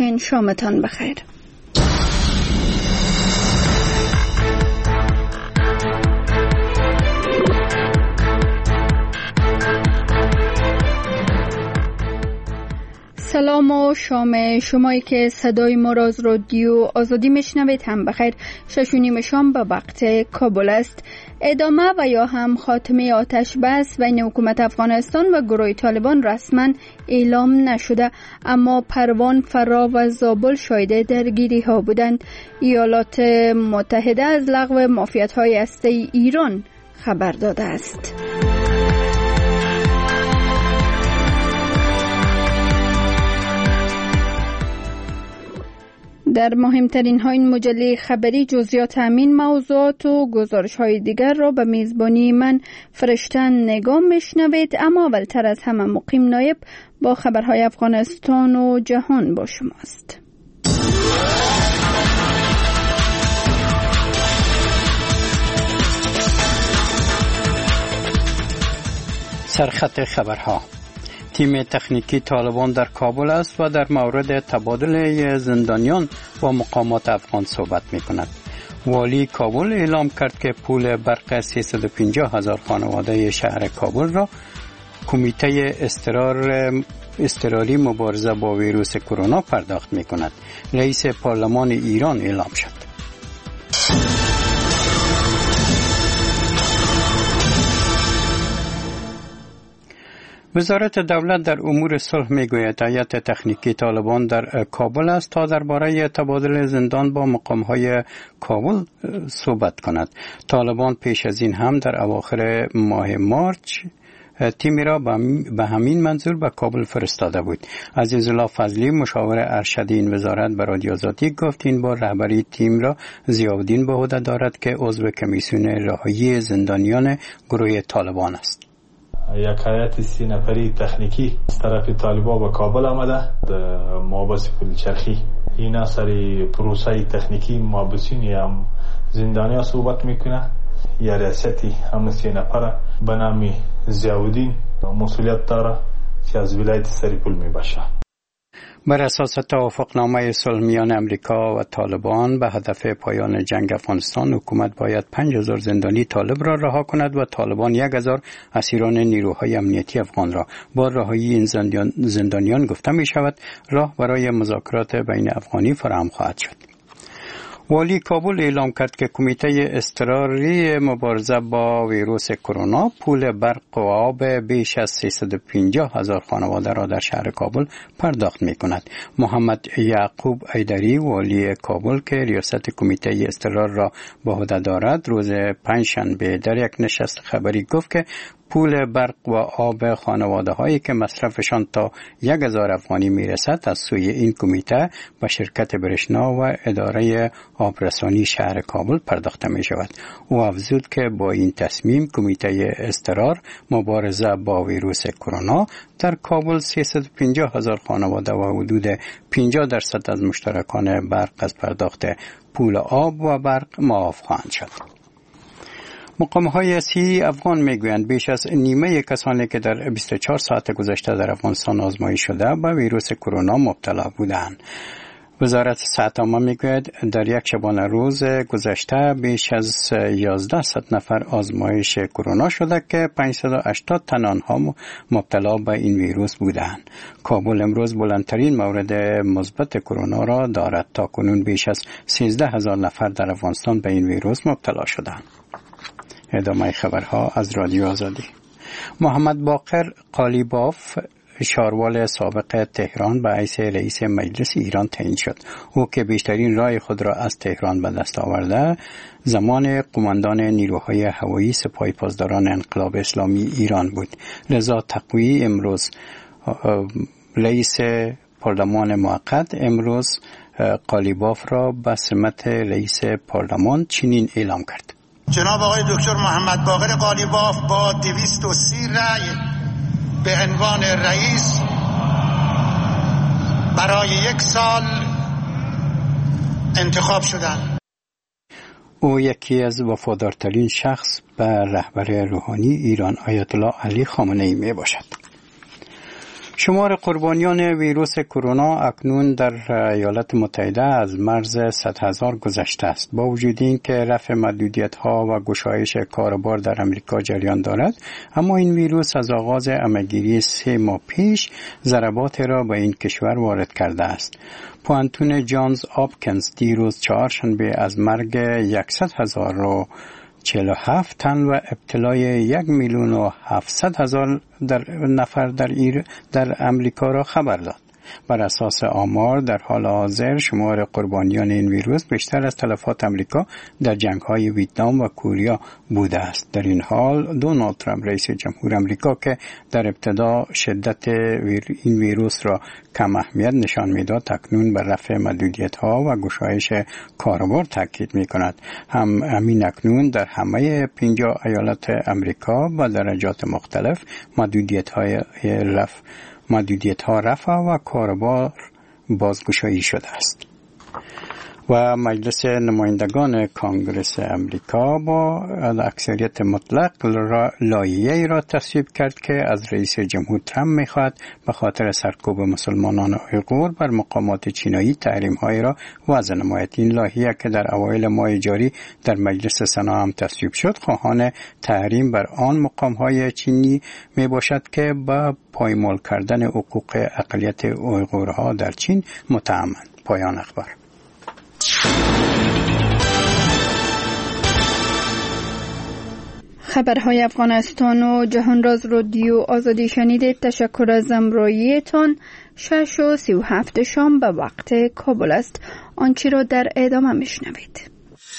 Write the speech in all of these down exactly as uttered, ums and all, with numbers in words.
باشین. شامتان بخیر. سلام و شام شمایی که صدای ما را از رادیو آزادی میشنوید هم بخیر. شش و نیم شام به وقت کابل است. ادامه و یا هم خاتمه آتش بس بین حکومت افغانستان و گروه طالبان رسما اعلام نشده، اما پروان، فرا و زابل شاهد درگیری ها بودند. ایالات متحده از لغو معافیت های هسته ایران خبر داده است. در مهمترین های این مجله خبری جزئیات همین موضوعات و گزارش های دیگر را به میزبانی من فرشتن نگاه میشنوید، اما اولتر از همه مقیم نایب با خبرهای افغانستان و جهان با شماست. سرخط خبرها: تیم تکنیکی طالبان در کابل است و در مورد تبادل زندانیان با مقامات افغان صحبت می کند. والی کابل اعلام کرد که پول برق سیصد و پنجاه هزار خانواده شهر کابل را کمیته استرار اضطراری مبارزه با ویروس کرونا پرداخت می کند. رئیس پارلمان ایران اعلام شد. وزارت دولت در امور صلح میگوید هیئت تکنیکی طالبان در کابل است تا درباره تبادل زندان با مقام‌های کابل صحبت کند. طالبان پیش از این هم در اواخر ماه مارچ تیمی را به همین منظور به کابل فرستاده بود. عزیزالله فضلی مشاور ارشد این وزارت به رادیو آزادی گفت این بار رهبری تیم را ضیاءالدین به عهده دارد که عضو کمیسیون رهایی زندانیان گروه طالبان است. یک هیئت سی نفری تکنیکی از طرف طالبان به کابل آمده در محبس پلچرخی. اینا سری پروسه تکنیکی محبسین یا زندانیا صحبت میکنه. یا ریاستی هم سی نفر به نام ضیاءالدین مسئولیت داره که از ولایت سریپول میباشه. بر اساس توافقنامه صلح میان امریکا و طالبان به هدف پایان جنگ افغانستان، حکومت باید پنج هزار زندانی طالب را رها کند و طالبان یک هزار اسیران نیروهای امنیتی افغان را. با رهایی این زندانیان گفته می شود راه برای مذاکرات بین افغانی فراهم خواهد شد. والی کابل اعلام کرد که کمیته اضطراری مبارزه با ویروس کرونا پول برق و آب بیش از سیصد و پنجاه هزار خانواده را در شهر کابل پرداخت می کند. محمد یعقوب ایدری والی کابل که ریاست کمیته اضطرار را به عهده دارد روز پنجشنبه در یک نشست خبری گفت که پول برق و آب خانواده هایی که مصرفشان تا یک هزار افغانی می رسد از سوی این کمیته به شرکت برشنا و اداره آبرسانی شهر کابل پرداخته می شود. او افزود که با این تصمیم کمیته اضطرار مبارزه با ویروس کرونا در کابل سیصد و پنجاه هزار خانواده و حدود پنجاه درصد از مشترکان برق از پرداخت پول آب و برق معاف خواهند شد. مقام‌های سی افغان میگویند بیش از نیمه کسانی که در بیست و چهار ساعت گذشته در افغانستان آزمایش شده به ویروس کرونا مبتلا بودند. وزارت صحت عامه میگوید در یک شبانه روز گذشته بیش از یازده نفر آزمایش کرونا شده که پانصد و هشتاد تن آنها مبتلا به این ویروس بودند. کابل امروز بلندترین مورد مثبت کرونا را دارد. تا کنون بیش از سیزده هزار نفر در افغانستان به این ویروس مبتلا شدند. ادامه خبرها از رادیو آزادی. محمد باقر قالیباف شاروال سابق تهران به حیث رئیس مجلس ایران تعیین شد. او که بیشترین رای خود را از تهران به دست آورده زمان قماندان نیروهای هوایی سپاه پاسداران انقلاب اسلامی ایران بود. رضا تقوی امروز رئیس پارلمان موقت امروز قالیباف را به سمت رئیس پارلمان چنین اعلام کرد: جناب آقای دکتر محمد باقر قالیباف با دویست و سی رأی به عنوان رئیس برای یک سال انتخاب شدند. او یکی از وفادارترین شخص به رهبر روحانی ایران آیت الله علی خامنه ای می باشد. شمار قربانیان ویروس کرونا اکنون در ایالات متحده از مرز صد هزار گذشته است. با وجود این که رفع محدودیت‌ها و گشایش کاروبار در امریکا جریان دارد، اما این ویروس از آغاز عمه‌گیری سه ماه پیش ضربات را به این کشور وارد کرده است. پوانتون جانز آپکنز دیروز چهارشنبه از مرگ صد هزار را چهل و هفت تن و ابتلای یک میلیون و هفتصد هزار در نفر در ایر در امریکا را خبر داد. بر اساس آمار در حال حاضر شمار قربانیان این ویروس بیشتر از تلفات امریکا در جنگ‌های ویتنام و کوریا بوده است. در این حال دونالد ترامپ رئیس جمهور امریکا که در ابتدا شدت این ویروس را کم اهمیت نشان میداد، اکنون بر رفع محدودیت‌ها و گشایش کاروبار تاکید می‌کند. هم همین اکنون در همه پنجاه ایالت امریکا با درجات مختلف محدودیت‌های رفع محدودیت‌ها رفع و کاروبار بازگشایی شده است. و مجلس نمایندگان کانگرس امریکا با اکثریت مطلق لایحه‌ای را تصویب کرد که از رئیس جمهور ترامپ می‌خواهد به خاطر سرکوب مسلمانان اویغور بر مقامات چینایی تحریم‌هایی را وضع نماید. این لایحه که در اوایل ماه جاری در مجلس سنا هم تصویب شد، خواهان تحریم بر آن مقام‌های چینی میباشد که با پایمال کردن حقوق اقلیت اویغورها در چین متهمند. پایان اخبار. خبرهای افغانستان و جهان راز رادیو آزادی شنیدید. تشکر از همراهیتان. شش و سی و هفت شام به وقت کابل است. آنچه را در ادامه میشنوید.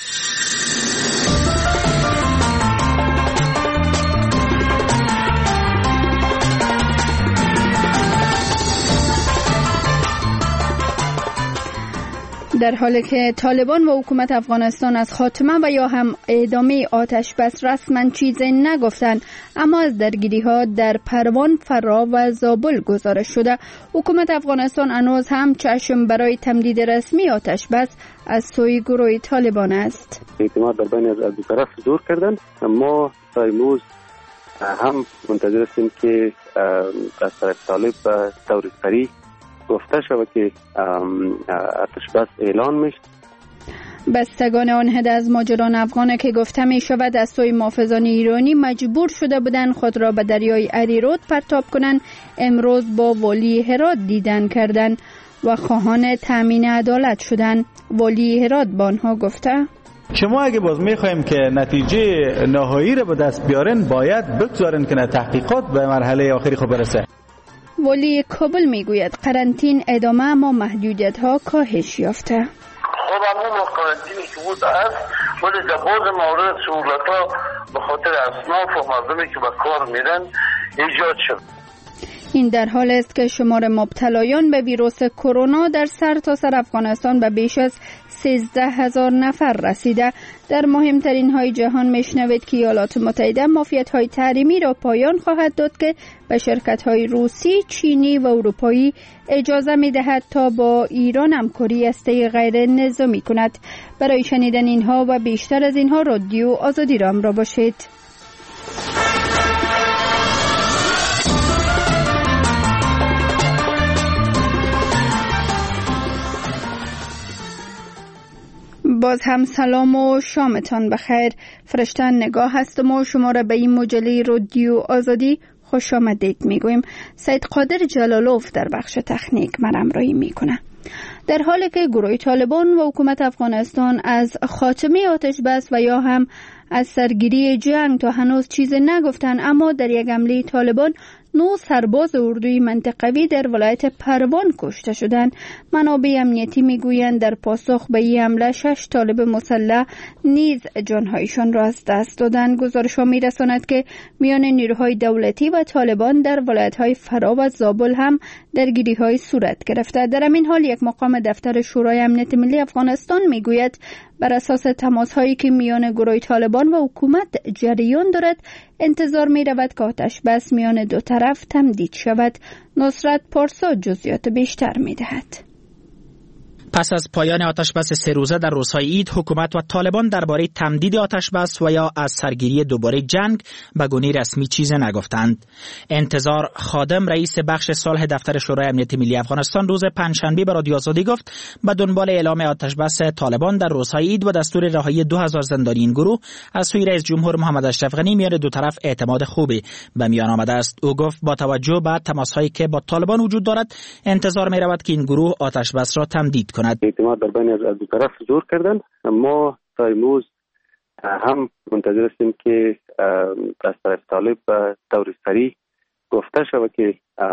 در حالی که طالبان و حکومت افغانستان از خاتمه و یا هم ادامه آتش بس رسما چیزی نگفتند، اما از درگیری ها در پروان، فرا و زابل گزارش شده. حکومت افغانستان هنوز هم چشم برای تمدید رسمی آتش بس از سوی گروه طالبان است. اعتماد در بین از دو طرف دور کردن. ما تا امروز هم منتظر هستیم که از طرف طالب و طور سریع گفته شود که آتش بس اعلان میشه. بستگان آن حد از ماجران افغان که گفته می شود از سوی محافظان ایرانی مجبور شده بودند خود را به دریای اریرود پرتاب کنند، امروز با والی هرات دیدن کردند و خواهان تامین عدالت شدند. والی هرات با آنها گفته شما اگه باز میخوایم که نتیجه نهایی را به دست بیارن، باید بگذارن که تحقیقات به مرحله آخری خود برسه. والی کابل میگوید قرنطین ادامه اما محدودیت ها کاهش یافته. خب همون قرنطینی که بود است، ولی در بعض مورد سهولت ها به خاطر اصناف و مردمی که به کار میرن ایجاد شد. این در حال است که شمار مبتلایان به ویروس کرونا در سرتاسر افغانستان به بیش از سیزده هزار نفر رسیده. در مهمترین های جهان میشنوید که ایالات متحده معافیت های تحریمی را پایان خواهد داد که به شرکت های روسی، چینی و اروپایی اجازه میدهد تا با ایران همکاری هسته‌ای غیر نظامی کند. برای شنیدن اینها و بیشتر از اینها رادیو آزادی را همراه باشید. باز هم سلام و شامتان بخیر. فرشته نگاه هستم و شما را به این مجله رادیو آزادی خوش آمدید میگویم. سید قادر جلالوف در بخش تکنیک من همراهی میکنه. در حالی که گروه طالبان و حکومت افغانستان از خاتمه آتش بس و یا هم از سرگیری جنگ تا هنوز چیزی نگفتن، اما در یک حمله طالبان نو سرباز اردوی منطقوی در ولایت پروان کشته شدند. منابع امنیتی میگویند در پاسخ به این حمله شش طالب مسلح نیز جانهایشان را از دست دادند. گزارش‌ها میرساند که میان نیروهای دولتی و طالبان در ولایت‌های فرا و زابل هم درگیری‌های صورت گرفته. در همین حال یک مقام دفتر شورای امنیت ملی افغانستان میگوید بر اساس تماس‌هایی که میان گروه طالبان و حکومت جریان دارد، انتظار می رود که آتش بس میان دو طرف تمدید شود. نصرت پارسا جزئیات بیشتر می دهد. پس از پایان آتشبس سه روزه در روزهای عید، حکومت و طالبان درباره تمدید آتشبس و یا از سرگیری دوباره جنگ به گونه رسمی چیزی نگفتند. انتظار خادم، رئیس بخش صلح دفتر شورای امنیت ملی افغانستان، روز پنجشنبه به رادیو آزادی گفت به دنبال اعلام آتشبس طالبان در روزهای عید و دستور رهایی دو هزار زندانی این گروه از سوی رئیس جمهور محمد اشرف غنی میان دو طرف اعتماد خوبی به میان آمده است. او گفت با توجه به تماس‌هایی که با طالبان وجود دارد، انتظار می رود که این گروه آتشبس را تمدید کند. اعتماد در بین از دو طرف زور کردن. ما تا امروز هم منتظر هستیم که از طرف طالب به طور سریع گفته شود که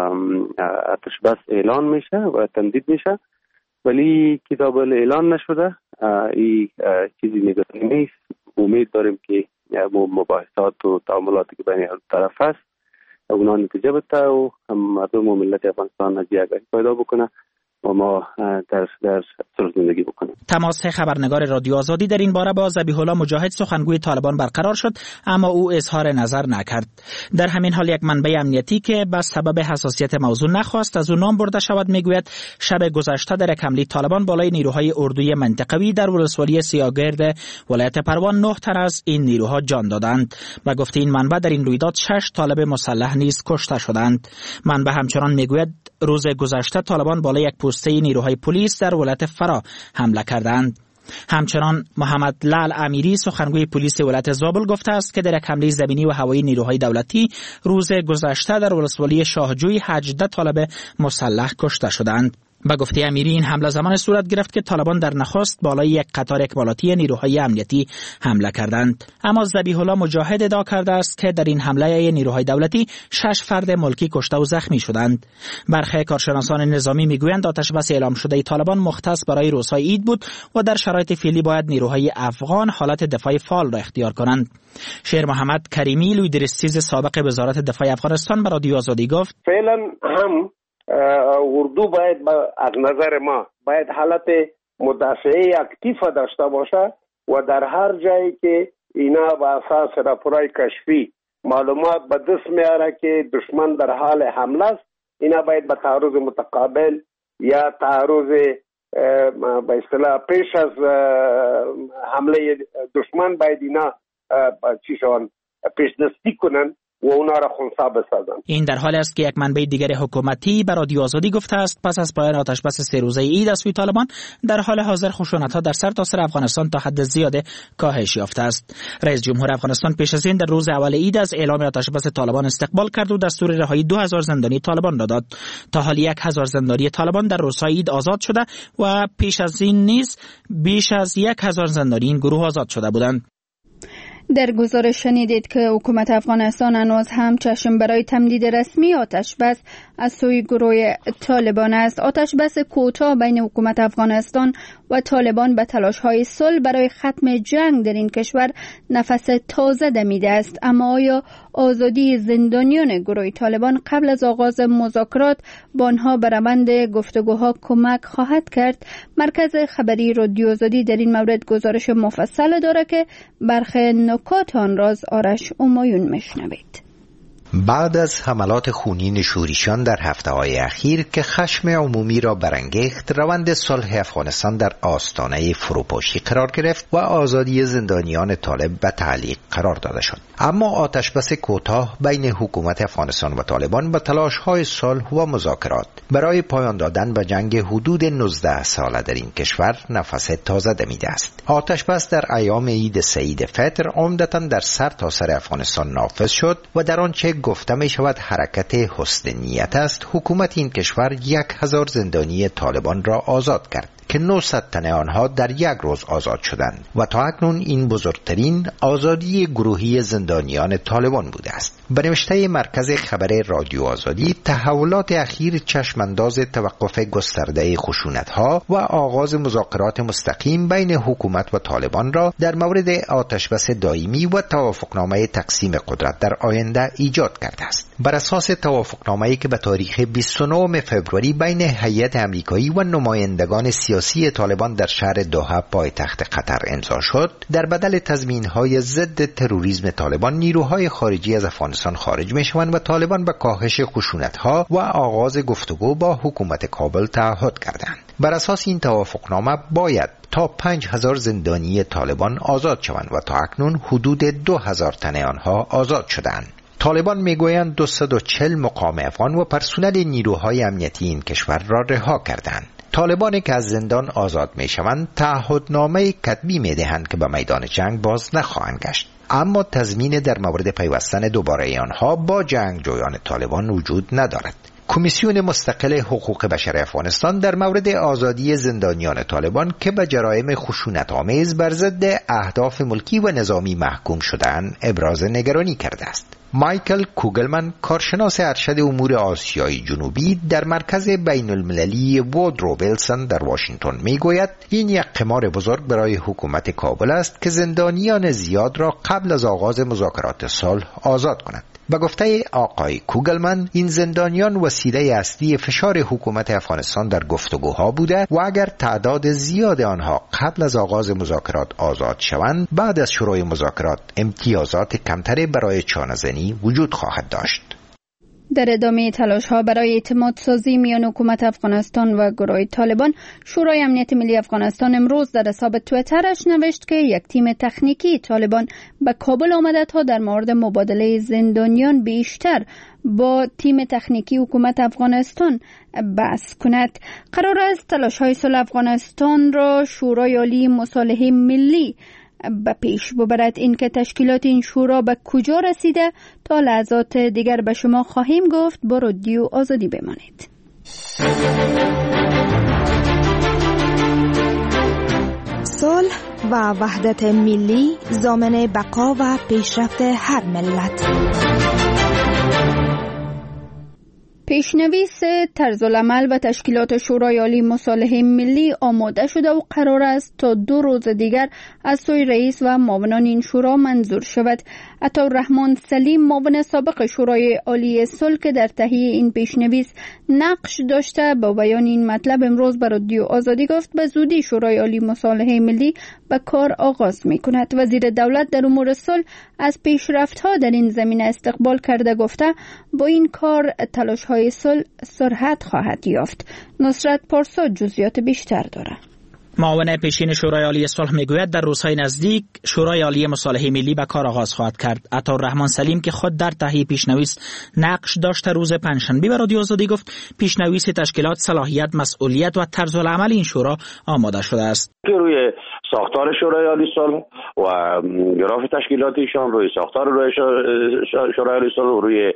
آتشبس اعلان میشه و تمدید میشه، ولی کتاب اعلان نشده. این چیزی نگرانی نیست. امید داریم که مباحثات و تعاملاتی که بین طرف هست اونا نتیجه بده و مردم و ملت افغانستان از یک پیدا بکنه و ما در در صلح زندگی بکنیم. تماس خبرنگار رادیو آزادی در این باره با ذبیح الله مجاهد، سخنگوی طالبان، برقرار شد، اما او اظهار نظر نکرد. در همین حال یک منبع امنیتی که به سبب حساسیت موضوع نخواست از او نام برده شود میگوید شب گذشته در حمله طالبان بالای نیروهای اردوی منطقوی در ولسوالی سیاگرد ولایت پروان نه تن از این نیروها جان دادند و گفته این منبع در این رویداد شش طالب مسلح نیز کشته شدند. منبع همچنان میگوید روز گذشته طالبان بالای یک پوسته نیروهای پلیس در ولایت فرا حمله کردند. همچنان محمد لال امیری، سخنگوی پلیس ولایت زابل، گفته است که در یک حمله زمینی و هوایی نیروهای دولتی روز گذشته در ولسوالی شاهجوی هجده طالب مسلح کشته شدند. با گفته امیری این حمله زمان صورت گرفت که طالبان در نخست بالای یک قطار اکمالاتی نیروهای امنیتی حمله کردند. اما ذبیح الله مجاهد ادعا کرده است که در این حمله نیروهای دولتی شش فرد ملکی کشته و زخمی شدند. برخی کارشناسان نظامی میگویند آتشبس اعلام شده طالبان مختص برای روزهای عید بود و در شرایط فعلی باید نیروهای افغان حالت دفاع فعال را اختیار کنند. شیر محمد کریمی، لیدرسیز سابق وزارت دفاع افغانستان، به رادیو آزادی گفت فعلا هم اردو باید از نظر ما باید حالت مدافعه اکتیف داشته باشه و در هر جایی که اینا به اساس راپورای کشفی معلومات به دست میاره که دشمن در حال حمله است، اینا باید به تعرض متقابل یا تعرض به اصطلاح پیش از حمله دشمن باید اینا چی شون پیش دستی کنن و اونا را خنثی بسازند. این در حالی است که یک منبع دیگر حکومتی به رادیو آزادی گفته است پس از پایان آتشبس سه روزه عید از سوی طالبان در حال حاضر خشونت‌ها در سرتاسر افغانستان تا حد زیاده کاهش یافته است. رئیس جمهور افغانستان پیش از این در روز اول عید از اعلام آتشبس طالبان استقبال کرد و دستور رهایی دو هزار زندانی طالبان را داد. تا حالی یک هزار زندانی طالبان در روزهای عید آزاد شده و پیش از این نیز بیش از یک هزار زندانی این گروه آزاد شده بودند. در گزارش شنیدید که حکومت افغانستان هنوز هم چشم برای تمدید رسمی آتشبس از سوی گروه طالبان است. آتشبس کوتاه بین حکومت افغانستان و طالبان به تلاش‌های صلح برای ختم جنگ در این کشور نفس تازه دمیده است. اما آیا آزادی زندانیان گروه طالبان قبل از آغاز مذاکرات با آنها به روند گفتگوها کمک خواهد کرد؟ مرکز خبری رادیو آزادی در این مورد گزارش مفصل دارد که برخی نکات آن را از آرش همایون میشنوید. بعد از حملات خونین شورشیان در هفته‌های اخیر که خشم عمومی را برانگیخت، روند صلح افغانستان در آستانه فروپاشی قرار گرفت و آزادی زندانیان طالب به تعلیق قرار داده شد. اما آتشبس کوتاه بین حکومت افغانستان و طالبان با تلاش‌های صلح و مذاکرات برای پایان دادن به جنگ حدود نوزده ساله در این کشور نفس تازه دمیده است. آتشبس در ایام عید سعید فطر عمدتاً در سرتاسر افغانستان نافذ شد و در آنچه گفته می شود حرکت حسن نیت است، حکومت این کشور یک هزار زندانی طالبان را آزاد کرد که نهصد تن آنها در یک روز آزاد شدند و تا اکنون این بزرگترین آزادی گروهی زندانیان طالبان بوده است. به نوشته مرکز خبر رادیو آزادی، تحولات اخیر چشمانداز توقف گسترده خشونت‌ها و آغاز مذاکرات مستقیم بین حکومت و طالبان را در مورد آتشبس دائمی و توافقنامه تقسیم قدرت در آینده ایجاد کرده است. بر اساس توافقنامه‌ای که به تاریخ بیست و نهم فوریه بین هیئت آمریکایی و نمایندگان سیاسی سیاسی طالبان در شهر دوحه پایتخت قطر امضا شد، در بدل تضمین‌های ضد تروریسم طالبان نیروهای خارجی از افغانستان خارج می‌شوند و طالبان به کاهش خشونت‌ها و آغاز گفتگو با حکومت کابل تعهد کردند. بر اساس این توافقنامه باید تا پنج هزار زندانی طالبان آزاد شوند و تا اکنون حدود دو هزار تن آنها آزاد شدند. طالبان میگویند دویست و چهل مقام افغان و پرسنل نیروهای امنیتی این کشور را رها کردند. طالبانی که از زندان آزاد میشوند تعهدنامه کتبی میدهند که به میدان جنگ باز نخواهند گشت، اما تضمین در مورد پیوستن دوباره آنها با جنگجویان طالبان وجود ندارد. کمیسیون مستقل حقوق بشر افغانستان در مورد آزادی زندانیان طالبان که به جرایم خشونت‌آمیز بر ضد اهداف ملکی و نظامی محکوم شدند ابراز نگرانی کرده است. مایکل کوگلمن، کارشناس ارشد امور آسیای جنوبی در مرکز بین المللی وودرو ویلسون در واشنگتن میگوید این یک قمار بزرگ برای حکومت کابل است که زندانیان زیاد را قبل از آغاز مذاکرات صلح آزاد کند. به گفته آقای کوگلمن، این زندانیان وسیله اصلی فشار حکومت افغانستان در گفتگوها بوده و اگر تعداد زیاد آنها قبل از آغاز مذاکرات آزاد شوند، بعد از شروع مذاکرات امتیازات کمتری برای چانه‌زنی وجود خواهد داشت. در ادامه تلاش ها برای اعتماد سازی میان حکومت افغانستان و گروه طالبان، شورای امنیت ملی افغانستان امروز در حساب توییترش نوشت که یک تیم تکنیکی طالبان به کابل آمده تا در مورد مبادله زندانیان بیشتر با تیم تکنیکی حکومت افغانستان بحث کند. قرار است تلاش های صلح افغانستان را شورای عالی مصالحه ملی به پیش ببرد. این که تشکیلات این شورا به کجا رسیده تا لحظات دیگر به شما خواهیم گفت. با رادیو آزادی بمانید. صلح و وحدت ملی ضامن بقا و پیشرفت هر ملت. پیشنویس طرزالعمل و تشکیلات شورای عالی مصالحه ملی آماده شده و قرار است تا دو روز دیگر از سوی رئیس و معاونان این شورا منظور شود. عطاالرحمن سلیم، معاون سابق شورای عالی صلح که در تهیه این پیشنویس نقش داشته، با بیان این مطلب امروز به رادیو آزادی گفت به زودی شورای عالی مصالحه ملی به کار آغاز می کند. وزیر دولت در امور صلح از پیشرفت‌ها در این زمینه استقبال کرده، گفته با این کار تلاش‌های صلح سرعت خواهد یافت. نصرت پارسا جزئیات بیشتر دارد. معاون پیشین شورای عالی صلح میگوید در روزهای نزدیک شورای عالی مصالحه ملی به کار آغاز خواهد کرد. عطاالرحمن سلیم که خود در تهیه پیشنویس نقش داشته، روز پنجشنبه به رادیو آزادی گفت پیشنویس تشکیلات، صلاحیت، مسئولیت و طرزالعمل این شورا آماده شده است. روی ساختار شورای عالی صلح و گراف تشکیلاتیشان، روی ساختار روی شورای عالی صلح، روی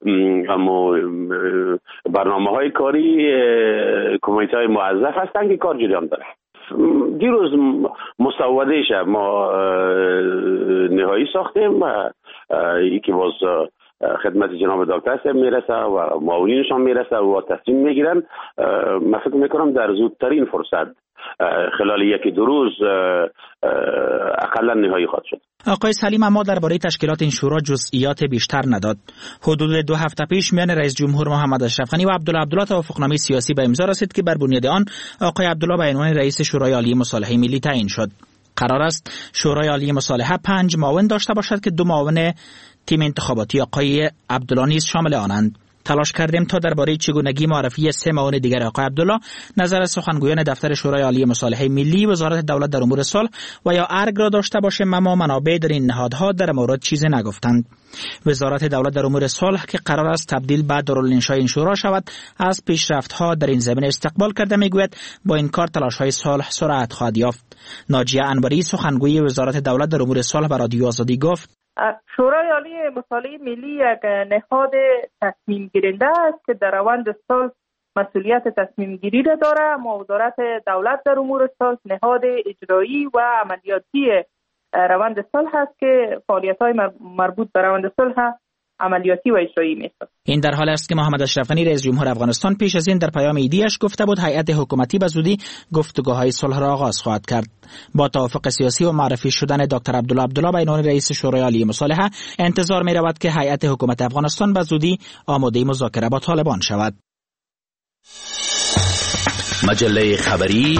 برنامه‌های کاری کمیته موظف هستند که کار جریان داره. دیروز مسودهش ما نهایی ساختیم و یکی باز خدمت جناب دکتر صاحب میرسه و معاونینشان میرسه و تصمیم میگیرن. من فکر میکنم در زودترین فرصت خلال یکی دو روز اقلا نهایی خواهد شد. آقای سلیم اما درباره تشکیلات این شورا جزئیات بیشتر نداد. حدود دو هفته پیش میان رئیس جمهور محمد اشرف غنی و عبدالله عبدالله توافقنامه سیاسی به امضا رسید که بر بنیاد آن آقای عبدالله به عنوان رئیس شورای عالی مصالحه ملی تعیین شد. قرار است شورای عالی مصالحه پنج معاون داشته باشد که دو معاون تیم انتخاباتی آقای عبدالله نیز شامل آنند. تلاش کردیم تا درباره چگونگی معرفی سه معاون دیگر آقای عبدالله نظر سخنگویان دفتر شورای عالی مصالحه ملی، وزارت دولت در امور صلح و یا ارگ را داشته باشیم، اما منابع در این نهادها در مورد چیزی نگفتند. وزارت دولت در امور صلح که قرار است تبدیل به دارالانشای این شورا شود، از پیشرفت‌ها در این زمینه استقبال کرده، میگوید با این کار تلاش‌های صلح سرعت خواهد یافت. ناجیه انوری، سخنگوی وزارت دولت در امور صلح، به رادیو آزادی گفت شورای عالی مصالحه ملی یک نهاد تصمیم گیرنده است که در روند صلح مسئولیت تصمیم گیری را داره. ما وزارت دولت در امور صلح نهاد اجرایی و عملیاتی روند صلح است که فعالیت‌های مربوط به روند صلح عملیاتی و اجرایی می‌شود. این در حال است که محمد اشرف غنی رئیس جمهور افغانستان پیش از این در پیام ایدیش گفته بود هیئت حکومتی به زودی گفتگوهای صلح را آغاز خواهد کرد. با توافق سیاسی و معرفی شدن دکتر عبدالله عبدالله به عنوان رئیس شورای عالی مصالحه، انتظار می‌رود که هیئت حکومت افغانستان به زودی آماده مذاکره با طالبان شود. مجله خبری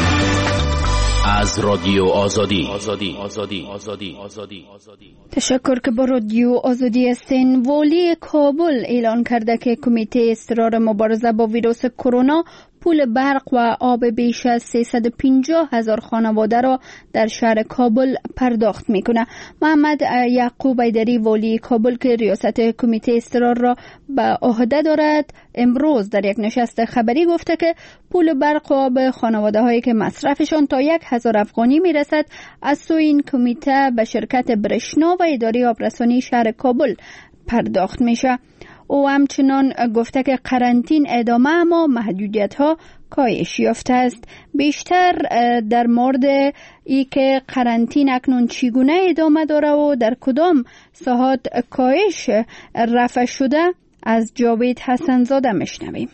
از رادیو آزادی. آزادی آزادی آزادی آزادی آزادی. تشکر که با رادیو آزادی هستین. والی کابل اعلان کرده که کمیته اضطرار مبارزه با ویروس کرونا پول برق و آب بیش از سیصد و پنجاه هزار خانواده را در شهر کابل پرداخت میکنه. محمد یعقوب حیدری والی کابل که ریاست کمیته اضطرار را به عهده دارد امروز در یک نشست خبری گفته که پول برق و آب خانواده هایی که مصرفشان تا یک هزار افغانی میرسد از سوی این کمیته به شرکت برشنا و اداره آبرسانی شهر کابل پرداخت میشه. او همچنان گفته که قرنطین ادامه اما محدودیت ها کاهش یافته است. بیشتر در مورد ای که قرنطین اکنون چگونه ادامه داره و در کدام ساحات کاهش رفع شده از جاوید حسنزاده میشنویم.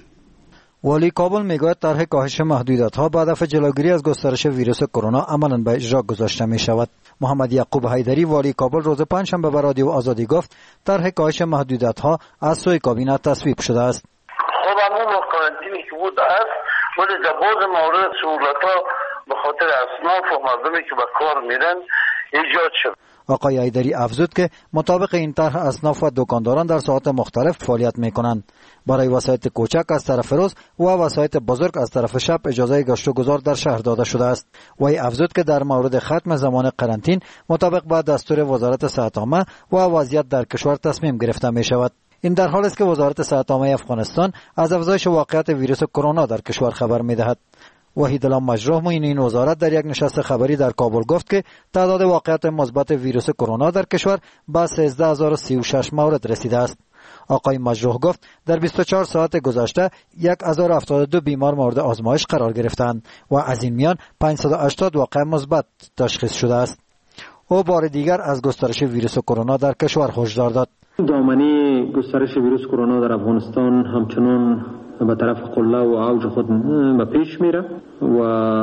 والی کابل میگوید طرح کاهش محدودیت‌ها با هدف جلوگیری از گسترش ویروس کرونا عملاً به اجرا گذاشته می شود. محمد یعقوب حیدری والی کابل روز پنجشنبه به رادیو آزادی گفت طرح کاهش محدودیت‌ها از سوی کابینه تصویب شده است. خب همون قرنطینی که بود است ولی در بعض موارد سهولت‌ها به خاطر اصناف و مردمی که به کار میرن ایجاد شد. آقای حیدری افزود که مطابق این طرح اصناف و دکانداران در ساعات مختلف فعالیت میکنند. برای وسایط کوچک از طرف روز و وسایط بزرگ از طرف شب اجازه گشت و گذار در شهر داده شده است. وی افزود که در مورد ختم زمان قرنطین مطابق با دستور وزارت صحت عامه و وضعیت در کشور تصمیم گرفته می شود. این در حالی است که وزارت صحت عامه افغانستان از افزایش واقعیت ویروس کرونا در کشور خبر می‌دهد. وحیدالله مجروح معین این وزارت در یک نشست خبری در کابل گفت که تعداد واقعیت مثبت ویروس کرونا در کشور به سیزده هزار و سی و شش مورد رسیده است. آقای مجروح گفت در بیست و چهار ساعت گذشته یک هزار و هفتاد و دو بیمار مورد آزمایش قرار گرفتند و از این میان پانصد و هشتاد واقعه مثبت تشخیص شده است. او بار دیگر از گسترش ویروس کرونا در کشور هشدار داد. دامنه گسترش ویروس کرونا در افغانستان همچنان به طرف قله و اوج خود به پیش میره و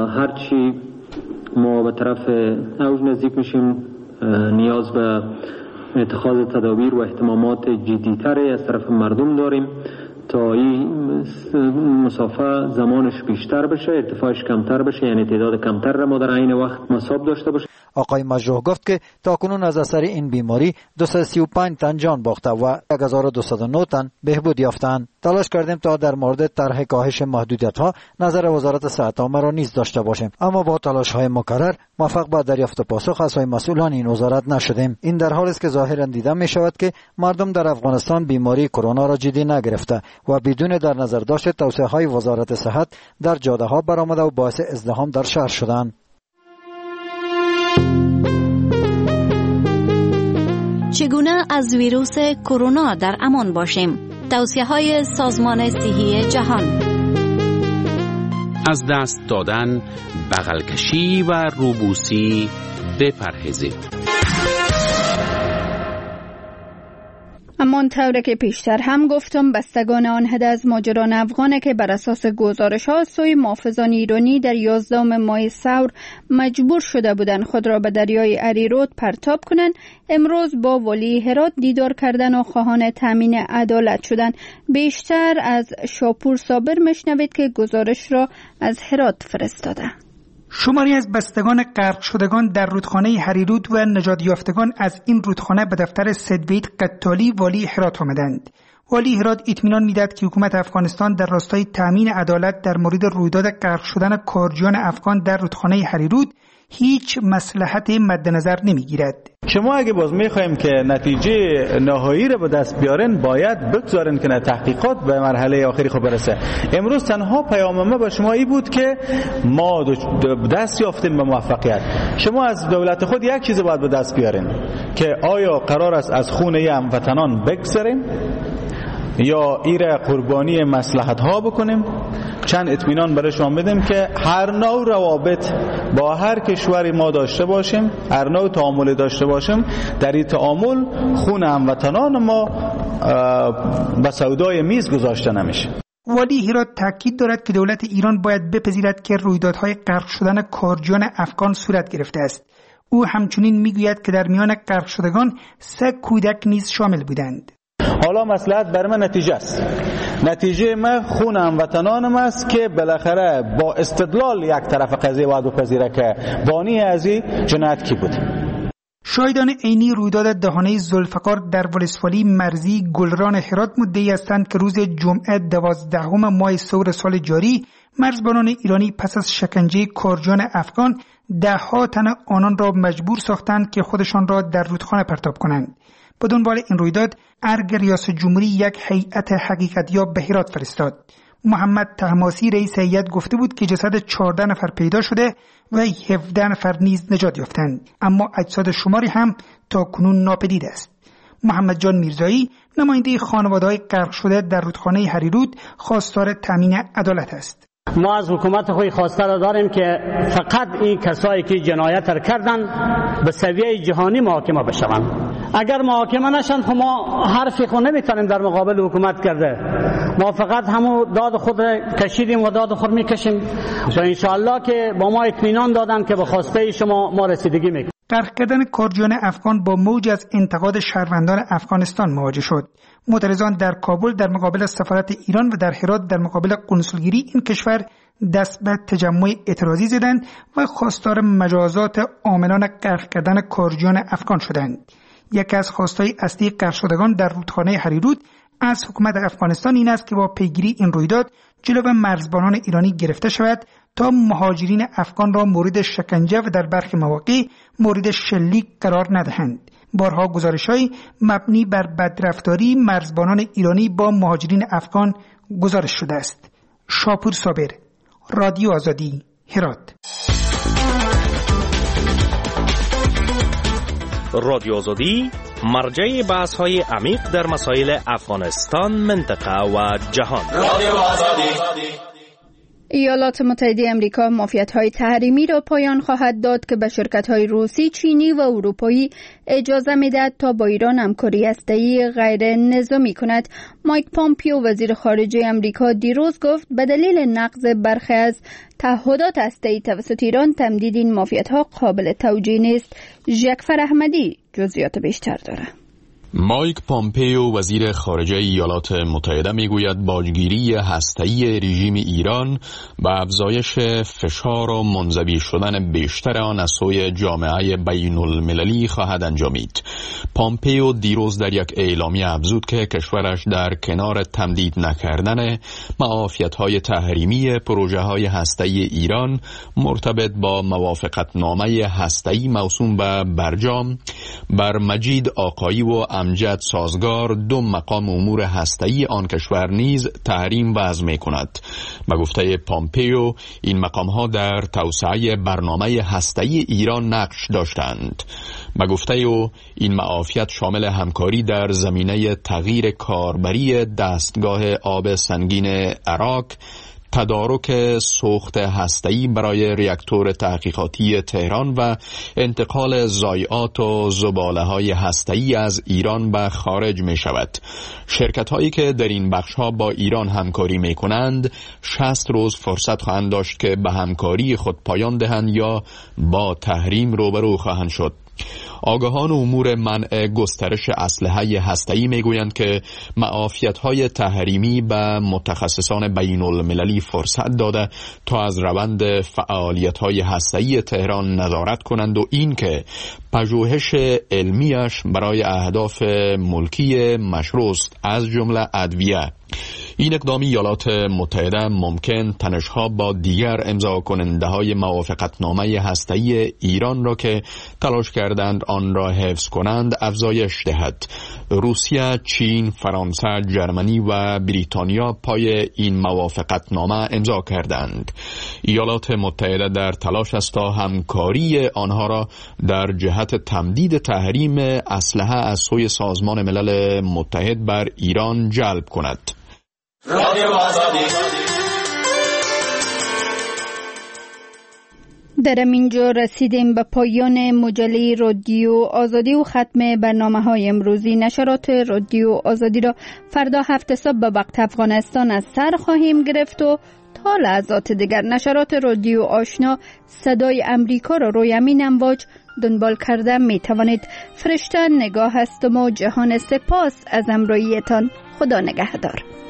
هرچی ما به طرف اوج نزدیک میشیم نیاز به اتخاذ تدابیر و اهتمامات جدی‌تری از طرف مردم داریم تا این مسافه زمانش بیشتر بشه، ارتفاعش کمتر بشه، یعنی تعداد کمتر را ما در عین وقت مصاب داشته باشه. آقای مجروح گفت که تاکنون از اثر این بیماری دویست و سی و پنج تن جان باخته و هزار و دویست و نه تن بهبود یافتند. تلاش کردیم تا در مورد طرح کاهش محدودیت‌ها نظر وزارت صحت عامه را نیز داشته باشیم، اما با تلاش‌های مکرر موفق به دریافت پاسخ از سوی مسئولان این وزارت نشدیم. این در حالی است که ظاهراً دیده می‌شود که مردم در افغانستان بیماری کرونا را جدی نگرفته و بدون در نظر داشت توصیه‌های وزارت صحت در جاده‌ها برآمده و باعث ازدحام در شهر شدند. چگونه از ویروس کرونا در امان باشیم؟ توصیه‌های سازمان صحی جهان. از دست دادن، بغل کشی و روبوسی بپرهیزید. امان طوره که پیشتر هم گفتم بستگان آن هده از ماجران افغانه که بر اساس گزارش ها سوی محافظان ایرانی در یازدهم ماه ثور مجبور شده بودند خود را به دریای اریرود پرتاب کنند امروز با والی هرات دیدار کردن و خواهان تامین عدالت شدند. بیشتر از شاپور صابر مشنوید که گزارش را از هرات فرستاده. شماری از بستگان غرق شدگان در رودخانه هریرود و نجات یافتگان از این رودخانه به دفتر سدوید قتالی والی هرات آمدند. والی هرات اطمینان میداد که حکومت افغانستان در راستای تامین عدالت در مورد رویداد غرق شدن کارجویان افغان در رودخانه هریرود هیچ مصلحت مد نظر نمیگیرد. شما اگه باز میخوایم که نتیجه نهایی رو به دست بیارن باید بگذارن که تحقیقات به مرحله آخری خود برسه. امروز تنها پیام ما به شما ای بود که ما دست یافتیم به موفقیت. شما از دولت خود یک چیز باید به دست بیارین که آیا قرار است از خون هموطنان بگذریم یا ایره قربانی مصلحت ها بکنیم. چند اطمینان برای شما بدیم که هر نوع روابط با هر کشوری ما داشته باشیم، هر نوع تعامل داشته باشیم، در این تعامل خون هموطنان ما به سودای میز گذاشته نمیشه. والی هرات تاکید دارد که دولت ایران باید بپذیرد که رویدادهای غرق شدن کارجویان افغان صورت گرفته است. او همچنین میگوید که در میان غرق شدگان سه کودک نیز شامل بودند. حالا مصلحت بر من نتیجه است. نتیجه من خون هموطنانم است که بالاخره با استدلال یک طرف قضیه باید بپذیره که بانی از این جنایت کی بوده. شاهدان عینی رویداد دهانه ذوالفقار در ولسوالی مرزی گلران هرات مدعی هستند که روز جمعه دوازدهم ماه سور سال جاری مرزبانان ایرانی پس از شکنجه کارجویان افغان ده ها تن آنان را مجبور ساختند که خودشان را در رودخانه پرتاب کنند. به دنبال این رویداد ارگ ریاست جمهوری یک هیئت حقیقتیاب به هرات فرستاد. محمد طهماسبی رئیس هیئت گفته بود که جسد چهارده نفر پیدا شده و هفده نفر نیز نجات یافتند، اما اجساد شماری هم تا کنون ناپدید است. محمد جان میرزایی نماینده خانواده‌های غرق شده در رودخانه هریرود خواستار تامین عدالت است. ما از حکومت خود خواسته داریم که فقط این کسایی که جنایت را کردن به سویه جهانی محاکمه بشوند. اگر محاکمه نشن خب ما حرفی خود نمیتونیم در مقابل حکومت کرده. ما فقط همو داد خود کشیدیم و داد خود میکشیم و انشاءالله که با ما اطمینان دادن که به خواسته شما ما رسیدگی میکنیم. غرق کردن کارجویان افغان با موج از انتقاد شهروندان افغانستان مواجه شد. معترضان در کابل در مقابل سفارت ایران و در هرات در مقابل قنسولگری این کشور دست به تجمع اعتراضی زدند و خواستار مجازات عاملان غرق کردن کارجویان افغان شدند. یکی از خواستهای اصلی غرق شدگان در رودخانه هریرود از حکومت افغانستان این است که با پیگیری این رویداد جلوی مرزبانان ایرانی گرفته شود تا مهاجرین افغان را مورد شکنجه و در برخی مواقع مورد شلیک قرار ندهند. بارها گزارش‌های مبنی بر بدرفتاری مرزبانان ایرانی با مهاجرین افغان گزارش شده است. شاپور صابر، رادیو آزادی، هرات. رادیو آزادی مرجع بحث‌های عمیق در مسائل افغانستان، منطقه و جهان. رادیو آزادی. ایالات متحده آمریکا معافیت‌های تحریمی را پایان خواهد داد که به شرکت‌های روسی، چینی و اروپایی اجازه می‌دهد تا با ایران همکاری هسته‌ای غیر نظامی کند. مایک پامپیو وزیر خارجه آمریکا دیروز گفت به دلیل نقض برخی از تعهدات هسته‌ای توسط ایران تمدید این معافیت‌ها قابل توجیه نیست. ژکفر احمدی جزئیات بیشتر دارد. مایک پامپیو وزیر خارجه ایالات متحده میگوید باجگیری هسته‌ای رژیم ایران به افزایش فشار و منزوی شدن بیشتر آن از سوی جامعه بین المللی خواهد انجامید. پامپیو دیروز در یک اعلامیه افزود که کشورش در کنار تمدید نکردن معافیت‌های تحریمی پروژه‌های هسته‌ای ایران مرتبط با موافقتنامه هسته‌ای موسوم به برجام بر مجید آقایی و امجد سازگار دو مقام امور هسته‌ای آن کشور نیز تحریم وضع می‌کند. به گفته پامپیو این مقام‌ها در توسعه برنامه هسته‌ای ایران نقش داشتند. به گفته او این معافیت شامل همکاری در زمینه تغییر کاربری دستگاه آب سنگین عراق، تدارک سوخت هسته‌ای برای راکتور تحقیقاتی تهران و انتقال ضایعات و زباله‌های هسته‌ای از ایران به خارج می شود. شرکت‌هایی که در این بخش‌ها با ایران همکاری می‌کنند شصت روز فرصت خواهند داشت که به همکاری خود پایان دهند یا با تحریم روبرو خواهند شد. آگاهان امور منع گسترش اسلحه هسته‌ای میگویند که معافیت‌های تحریمی به متخصصان بین المللی فرصت داده تا از روند فعالیت‌های هسته‌ای تهران نظارت کنند و این که پژوهش علمیش برای اهداف ملکی مشروع است، از جمله ادویه. این اقدام ایالات متحده ممکن تنش‌ها با دیگر امضا کننده های موافقتنامه هسته‌ای ایران را که تلاش کردند آن را حفظ کنند افزایش دهد. روسیه، چین، فرانسه، جرمنی و بریتانیا پای این موافقتنامه امضا کردند. ایالات متحده در تلاش است تا همکاری آنها را در جهت تمدید تحریم اسلحه از سوی سازمان ملل متحد بر ایران جلب کند. رادیو آزادی. در اینجا رسیدیم به پایان مجله رادیو آزادی و ختم برنامه های امروزی. نشرات رادیو آزادی را فردا هفت صبح به وقت افغانستان از سر خواهیم گرفت و تا لحظات دیگر نشرات رادیو آشنا صدای امریکا را روی امین امواج دنبال کرده می توانید. فرشته نگاه هستم و جهان سپاس از امرویتان. خدا نگهدار.